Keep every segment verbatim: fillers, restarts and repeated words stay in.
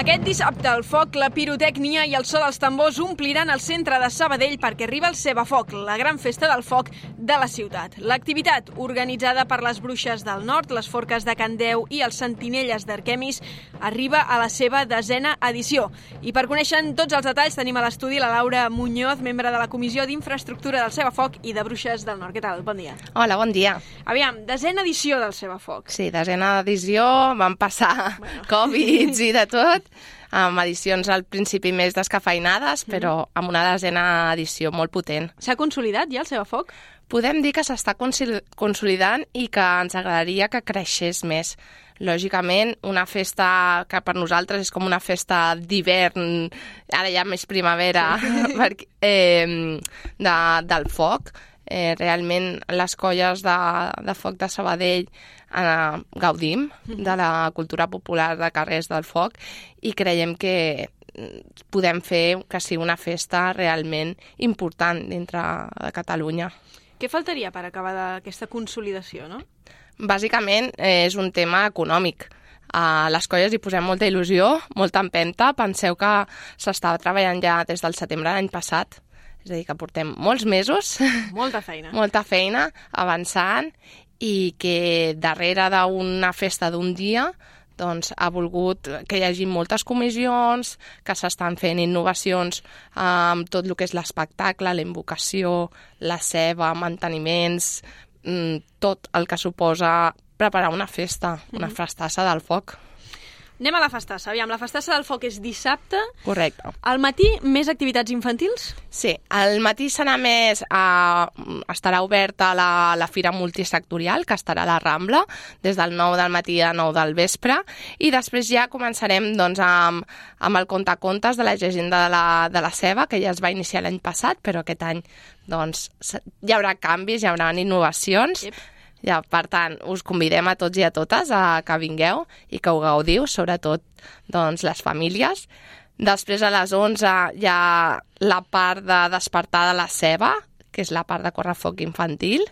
Aquest dissabte el foc, la pirotècnia i el so dels tambors ompliran el centre de Sabadell perquè arriba el Cebafoc, la gran festa del foc de la ciutat. L'activitat, organitzada per les Bruixes del Nord, les Forques de Can Deu i els Sentinelles d'Arquemis, arriba a la seva desena edició. I per conèixer tots els detalls tenim a l'estudi la Laura Muñoz, membre de la Comissió d'Infraestructura del Cebafoc i de Bruixes del Nord. Què tal? Bon dia. Hola, bon dia. Aviam, desena edició del Cebafoc. Sí, desena edició, van passar bueno. Covids i de tot, amb edicions al principi més descafeinades, però amb una desena edició molt potent. S'ha consolidat ja el Cebafoc? Podem dir que s'està consolidant i que ens agradaria que creixés més. Lògicament, una festa que per nosaltres és com una festa d'hivern, ara ja més primavera, sí. perquè, eh, de, del foc. Eh, realment les colles de, de foc de Sabadell eh, gaudim de la cultura popular de carrers del foc i creiem que podem fer que sigui una festa realment important dintre de Catalunya. Què faltaria per acabar d'aquesta consolidació, no? Bàsicament eh, és un tema econòmic. A les colles hi posem molta il·lusió, molta empenta. Penseu que s'estava treballant ja des del setembre de l'any passat. És a dir, que portem molts mesos, molta feina, molta feina avançant i que darrere d'una festa d'un dia doncs, ha volgut que hi hagi moltes comissions, que s'estan fent innovacions amb tot el que és l'espectacle, la invocació, la ceba, manteniments, tot el que suposa preparar una festa, una festassa del foc. Anem a la festassa. Aviam, la festassa del foc és dissabte. Correcte. Al matí, més activitats infantils? Sí, al matí serà més... Eh, estarà oberta la, la fira multisectorial, que estarà a la Rambla, des del nou del matí a nou del vespre, i després ja començarem doncs, amb, amb el contacontes de la llegenda de la, de la ceba, que ja es va iniciar l'any passat, però aquest any doncs, hi haurà canvis, hi haurà innovacions. Yep. Ja, per tant, us convidem a tots i a totes a que vingueu i que ho gaudiu, sobretot doncs, les famílies. Després a les onze hi ha la part de despertar de la ceba, que és la part de correfoc infantil,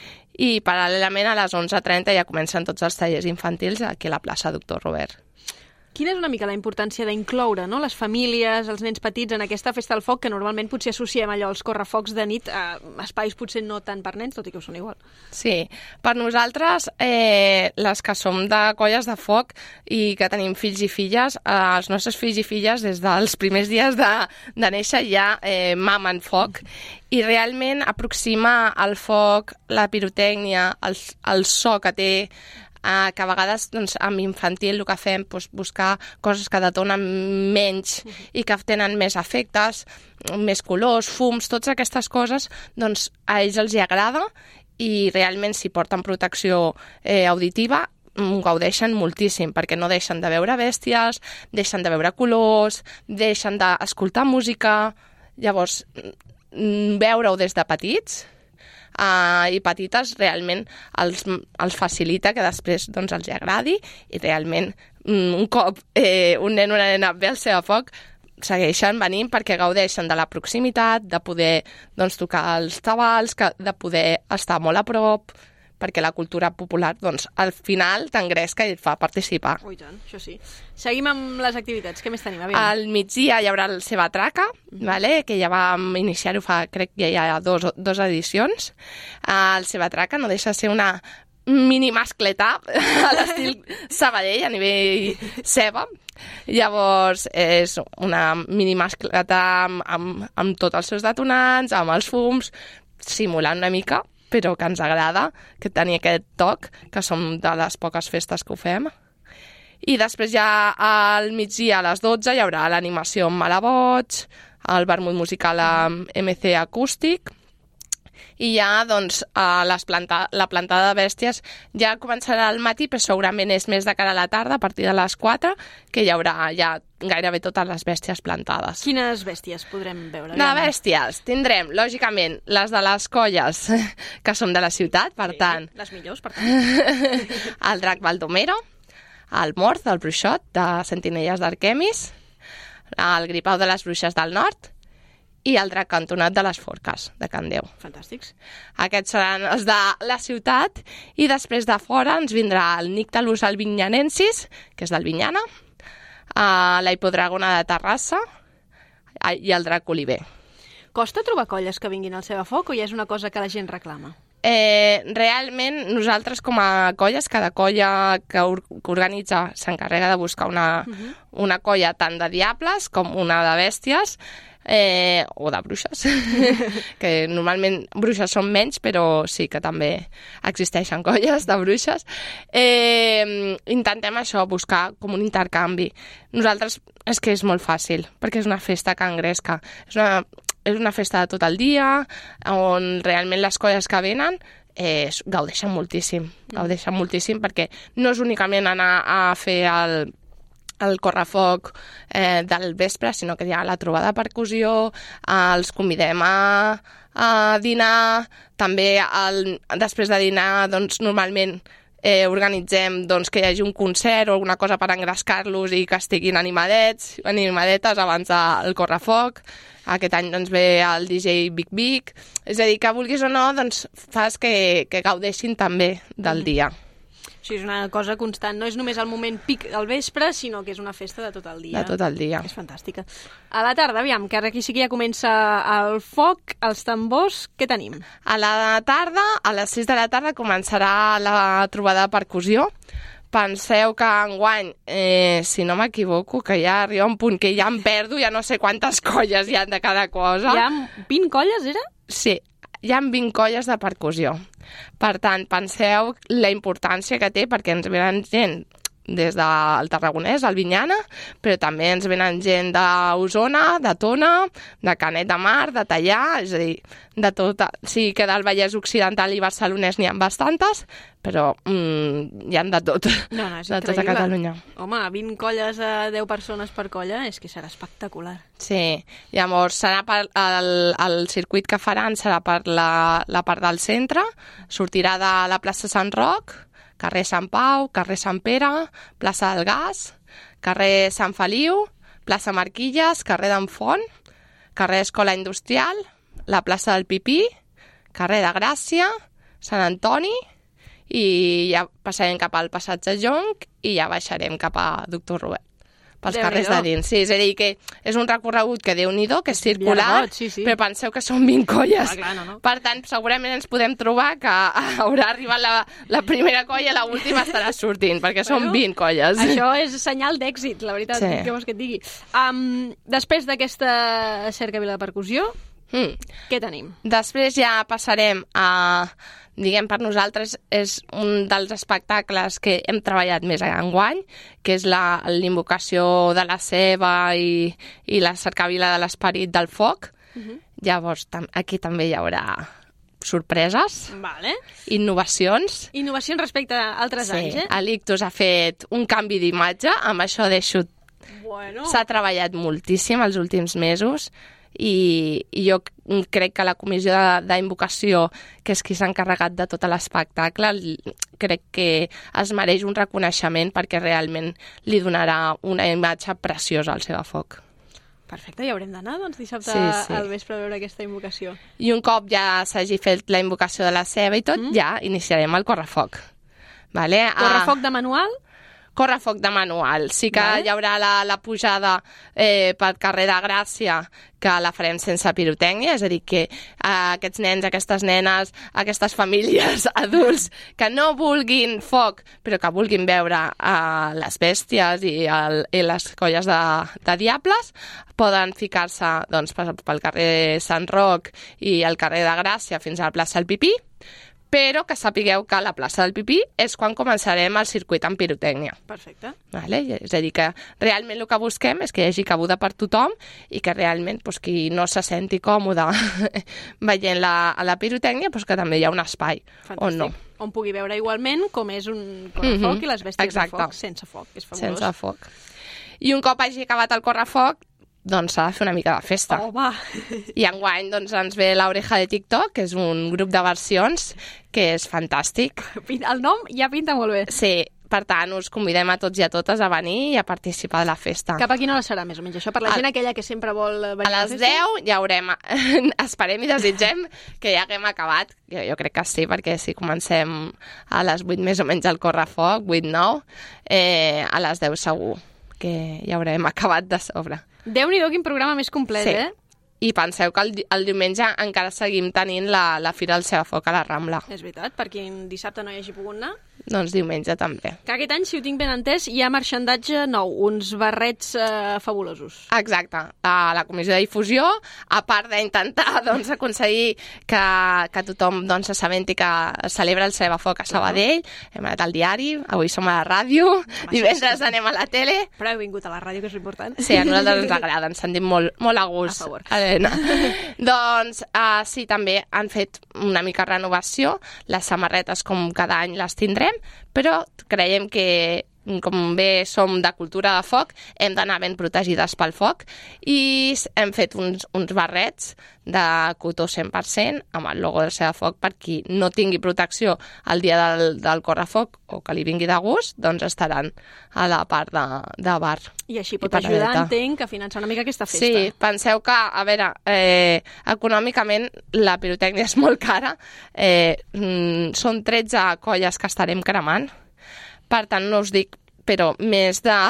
i paral·lelament a les onze trenta ja comencen tots els tallers infantils aquí a la plaça Doctor Robert. Quina és una mica la importància d'incloure, no?, les famílies, els nens petits en aquesta festa del foc, que normalment potser associem allò als correfocs de nit a espais potser no tant per nens, tot i que ho són igual? Sí, per nosaltres, eh, les que som de colles de foc i que tenim fills i filles, eh, els nostres fills i filles des dels primers dies de, de néixer ja eh, mamen foc i realment aproxima el foc, la pirotècnia, el, el so que té, Uh, que a vegades doncs, amb infantil el que fem doncs, buscar coses que detonen menys i que tenen més efectes, més colors, fums, totes aquestes coses, doncs a ells els hi agrada i realment si porten protecció eh, auditiva ho gaudeixen moltíssim, perquè no deixen de veure bèsties, deixen de veure colors, deixen d'escoltar música, llavors veure-ho des de petits Uh, i petites realment els, els facilita que després doncs, els agradi i realment un cop eh, un nen o una nena ve al Cebafoc segueixen venint perquè gaudeixen de la proximitat, de poder doncs, tocar els tabals, que, de poder estar molt a prop, perquè la cultura popular, doncs, al final t'engresca i et fa participar. Ui, tant, això sí. Seguim amb les activitats. Què més tenim? Aviam. Al migdia hi haurà el Cebatraca, mm-hmm. vale? Que ja vam iniciar-ho fa, crec que ja hi ha dos, dos edicions. El Cebatraca no deixa de ser una mini mascleta a l'estil Sabadell, a nivell ceba. Llavors, és una mini mascleta amb, amb, amb tots els seus detonants, amb els fums, simulant una mica, però que ens agrada, que tenir aquest toc, que som de les poques festes que ho fem. I després ja al migdia a les dotze hi haurà l'animació amb Malaboig, el vermut musical amb M C acústic, i ja doncs, a les planta, la plantada de bèsties ja començarà al matí, però segurament és més de cara a la tarda, a partir de les quatre, que hi haurà ja gairebé totes les bèsties plantades. Quines bèsties podrem veure? De bèsties tindrem, lògicament, les de les colles que som de la ciutat, per sí, tant... Les millors, per tant. El drac Baldomero, el Morth, el Bruixot, de Sentinelles d'Arquemis, el Gripau de les Bruixes del Nord, i el drac cantonat de les Forques, de Can Deu. Fantàstics. Aquests seran els de la ciutat, i després de fora ens vindrà el Nyctalus albinyanensis, que és del Vinyana, a la Hipodragona de Terrassa i al Drac Oliver. Costa trobar colles que vinguin al Cebafoc o ja és una cosa que la gent reclama? Eh, realment, nosaltres com a colles, cada colla que, or que organitza s'encarrega de buscar una, uh-huh. una colla tant de diables com una de bèsties, eh, o de bruixes, que normalment bruixes són menys, però sí que també existeixen colles de bruixes. Eh, intentem això, buscar com un intercanvi. Nosaltres és que és molt fàcil, perquè és una festa que engresca. És una, és una festa de tot el dia, on realment les colles que venen eh, gaudeixen moltíssim, gaudeixen moltíssim, perquè no és únicament anar a fer el el correfoc eh, del vespre, sinó que hi ha la trobada de percussió, eh, els convidem a, a dinar, també el, després de dinar, doncs, normalment eh, organitzem doncs, que hi hagi un concert o alguna cosa per engrescar-los i que estiguin animadets, animadetes abans del correfoc. Aquest any doncs, ve el D J Big Big. És a dir, que vulguis o no, doncs, fas que, que gaudeixin també del dia. Sí, és una cosa constant. No és només el moment pic al vespre, sinó que és una festa de tot el dia. De tot el dia. És fantàstica. A la tarda, aviam, que ara aquí sí que ja comença el foc, els tambors, què tenim? A la tarda, a les sis de la tarda, començarà la trobada de percussió. Penseu que enguany, eh, si no m'equivoco, que ja arriba un punt que ja em perdo, ja no sé quantes colles hi ha de cada cosa. Hi ha vint colles, era? Sí, hi ha vint colles de percussió. Per tant, penseu la importància que té, perquè ens venen gent des del Tarragonès, el Vinyana, però també ens venen gent d'Osona, de Tona, de Canet de Mar, de Tallà, és a dir, de tot. Sí que del Vallès Occidental i Barcelonès n'hi ha bastantes, però mm, hi ha de tot, no, no, és de tota Catalunya. Home, vint colles a deu persones per colla, és que serà espectacular. Sí, llavors serà per el, el circuit que faran serà per la, la part del centre, sortirà de la plaça Sant Roc, carrer Sant Pau, carrer Sant Pere, plaça del Gas, carrer Sant Feliu, plaça Marquilles, carrer d'en Font, carrer Escola Industrial, la plaça del Pipí, carrer de Gràcia, Sant Antoni, i ja passarem cap al passatge Jonc i ja baixarem cap a Doctor Robert, pels carrers de dins. Sí, és a dir, que és un recorregut que Déu-n'hi-do, que és circular, sí, sí. Però penseu que són vint colles. Ah, clar, no, no. Per tant, segurament ens podem trobar que haurà arribat la, la primera colla i l'última estarà sortint, perquè són bueno, vint colles. Això és senyal d'èxit, la veritat, sí. Què vols que et digui. Um, després d'aquesta cercavila de percussió, mm. què tenim? Després ja passarem a... Diguem, per nosaltres és un dels espectacles que hem treballat més enguany, que és la l'invocació de la ceba i, i la cercavila de l'esperit del foc. Uh-huh. Llavors, tam aquí també hi haurà sorpreses, vale. Innovacions. Innovacions respecte a altres sí. anys, eh? L'Ictus ha fet un canvi d'imatge, amb això deixo... Bueno. S'ha treballat moltíssim els últims mesos, I, i jo crec que la comissió d'invocació, que és qui s'ha encarregat de tot l'espectacle, crec que es mereix un reconeixement perquè realment li donarà una imatge preciosa al Cebafoc. Perfecte, ja haurem d'anar doncs, dissabte sí, sí. al vespre a veure aquesta invocació. I un cop ja s'hagi fet la invocació de la ceba i tot, mm. ja iniciarem el correfoc. Vale? Correfoc de manual? Correfoc de manual. Sí que vale. Hi haurà la, la pujada eh, pel carrer de Gràcia, que la farem sense pirotècnia, és a dir, que eh, aquests nens, aquestes nenes, aquestes famílies, adults, que no vulguin foc, però que vulguin veure eh, les bèsties i, el, i les colles de, de diables, poden ficar-se doncs, pel carrer Sant Roc i el carrer de Gràcia fins a la plaça del Pipí, però que sapigueu que a la plaça del Pipí és quan començarem el circuit amb pirotècnia. Perfecte. Vale? És a dir, que realment el que busquem és que hi hagi cabuda per tothom i que realment doncs, qui no se senti còmode veient la, la pirotècnia, doncs, que també hi ha un espai. Fantàstic. On no. On pugui veure igualment com és un correfoc mm-hmm. i les bèsties Exacte. de foc sense foc. És fabulós. Sense foc. I un cop hagi acabat el correfoc, doncs s'ha de fer una mica de festa. Oh, va! I enguany doncs, ens ve l'Oreja de TikTok, que és un grup de versions que és fantàstic. El nom ja pinta molt bé. Sí, per tant, us convidem a tots i a totes a venir i a participar de la festa. Cap a quina hora serà, més o menys, això? Per la a, gent aquella que sempre vol venir a la festa? A les deu ja haurem... Esperem i desitgem que ja haguem acabat. Jo, jo crec que sí, perquè si comencem a les vuit més o menys al correfoc, vuit nou, eh, a les deu segur perquè ja haurem acabat de sobre. Déu-n'hi-do, quin programa més complet, Sí. eh? I penseu que el, el diumenge encara seguim tenint la, la Fira del Cebafoc a la Rambla. És veritat, per qui dissabte no hi hagi pogut anar. Doncs diumenge també. Que aquest any, si ho tinc ben entès, hi ha marxandatge nou, uns barrets eh, fabulosos. Exacte. A la comissió de difusió, a part d'intentar doncs, aconseguir que, que tothom doncs, s'assabenti que celebra el Cebafoc a Sabadell, hem anat al diari, avui som a la ràdio, divendres anem a la tele. Però heu vingut a la ràdio, que és important. Sí, a nosaltres ens agrada, ens sentim molt, molt a gust. A favor. Helena. Doncs uh, sí, també han fet una mica renovació, les samarretes com cada any les tindrem, però creiem que com bé som de cultura de foc, hem d'anar ben protegides pel foc i hem fet uns, uns barrets de cotó cent per cent amb el logo del Cebafoc per qui no tingui protecció el dia del, del correfoc o que li vingui de gust, doncs estaran a la part de, de bar. I així pot I ajudar, paradeta. entenc, a finançar una mica aquesta festa. Sí, penseu que, a veure, eh, econòmicament la pirotècnia és molt cara, eh, mm, són tretze colles que estarem cremant, per tant no us dic, però més de,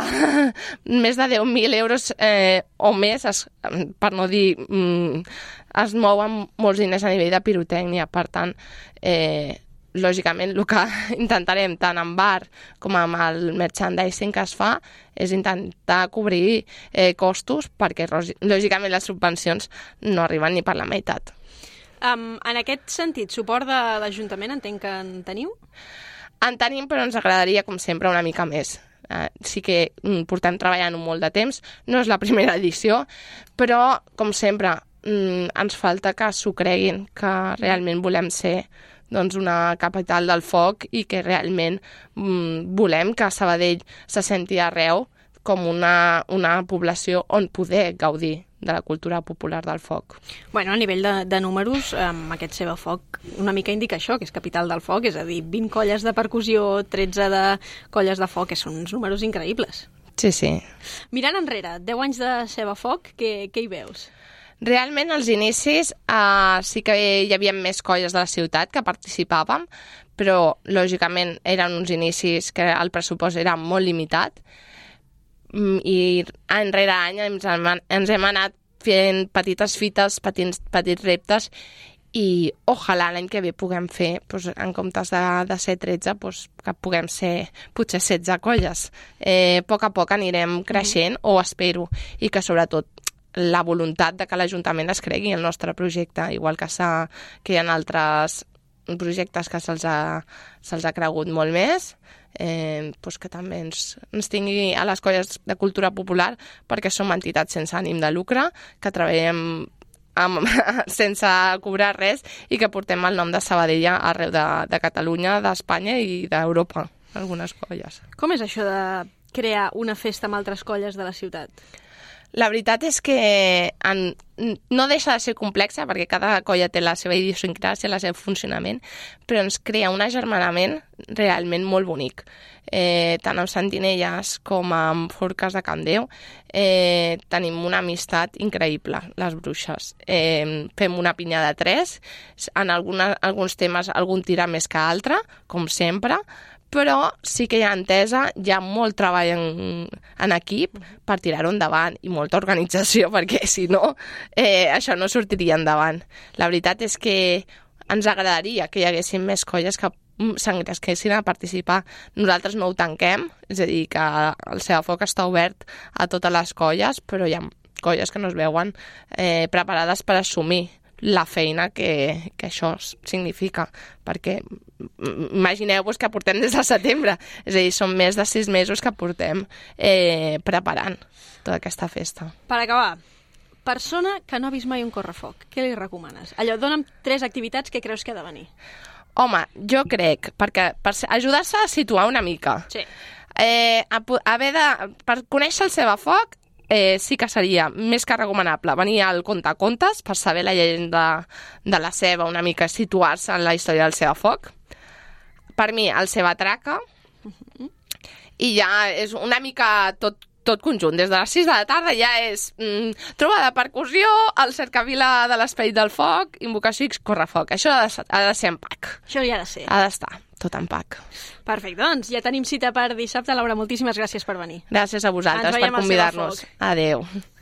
més de deu mil euros eh, o més, es, per no dir, mm, es mouen molts diners a nivell de pirotècnia, per tant, eh, lògicament el que intentarem tant en bar com amb el merchandising que es fa és intentar cobrir eh, costos perquè lògicament les subvencions no arriben ni per la meitat. Um, en aquest sentit, suport de l'Ajuntament entenc que en teniu? En tenim, però ens agradaria, com sempre, una mica més. Eh, sí que mm, portem treballant un molt de temps, no és la primera edició, però, com sempre, mm, ens falta que s'ho creguin, que realment volem ser doncs, una capital del foc i que realment mm, volem que Sabadell se senti arreu com una, una població on poder gaudir de la cultura popular del foc. Bueno, a nivell de, de números, um, aquest Cebafoc una mica indica això, que és capital del foc, és a dir, vint colles de percussió, tretze de colles de foc, que són uns números increïbles. Sí, sí. Mirant enrere, deu anys de Cebafoc, què, què hi veus? Realment, als inicis uh, sí que hi havia més colles de la ciutat que participàvem, però, lògicament, eren uns inicis que el pressupost era molt limitat, i any rere any ens hem, ens hem anat fent petites fites, petits, petits reptes i ojalà l'any que ve puguem fer, doncs, en comptes de, de ser tretze, doncs, que puguem ser potser setze colles. Eh, a poc a poc anirem creixent, mm. o espero, i que sobretot la voluntat de que l'Ajuntament es cregui el nostre projecte, igual que, que hi ha altres projectes que se'ls ha, se'ls ha cregut molt més, eh, doncs que també ens, ens tingui a les colles de cultura popular, perquè som entitats sense ànim de lucre, que treballem amb, sense cobrar res i que portem el nom de Sabadell arreu de, de Catalunya, d'Espanya i d'Europa, algunes colles. Com és això de crear una festa amb altres colles de la ciutat? La veritat és que en, no deixa de ser complexa, perquè cada colla té la seva idiosincràsia, el seu funcionament, però ens crea un agermanament realment molt bonic. Eh, tant amb sentinelles com amb forques de Can Déu, eh, tenim una amistat increïble, les bruixes. Eh, fem una pinya de tres, en alguna, alguns temes algun tira més que altre, com sempre, però sí que hi ha entesa, hi ha molt treball en, en equip per tirar-ho endavant i molta organització, perquè si no, eh, això no sortiria endavant. La veritat és que ens agradaria que hi haguessin més colles que s'engresquessin a participar. Nosaltres no ho tanquem, és a dir, que el Cebafoc està obert a totes les colles, però hi ha colles que no es veuen eh, preparades per assumir la feina que, que això significa, perquè imagineu-vos que portem des de setembre, és a dir, són més de sis mesos que portem eh, preparant tota aquesta festa. Per acabar, persona que no ha vist mai un correfoc, què li recomanes? Allò, dona'm tres activitats que creus que ha de venir. Home, jo crec, perquè per ajudar-se a situar una mica, sí. eh, a, haver de, per conèixer el Cebafoc, Eh, sí que seria més que recomanable venir al Contacontes per saber la llegenda de la ceba, una mica situar-se en la història del Cebafoc. Per mi, el Cebatraca, uh-huh. i ja és una mica tot, tot conjunt. Des de les sis de la tarda ja és mm, trobada de percussió, el cercavila de l'esperit del foc, invocació X, correfoc. Això ha de, ha de ser en pack. Això hi ha de ser. Ha d'estar. tot en pack. Perfecte, doncs ja tenim cita per dissabte. Laura, moltíssimes gràcies per venir. Gràcies a vosaltres per convidar-nos. Adéu.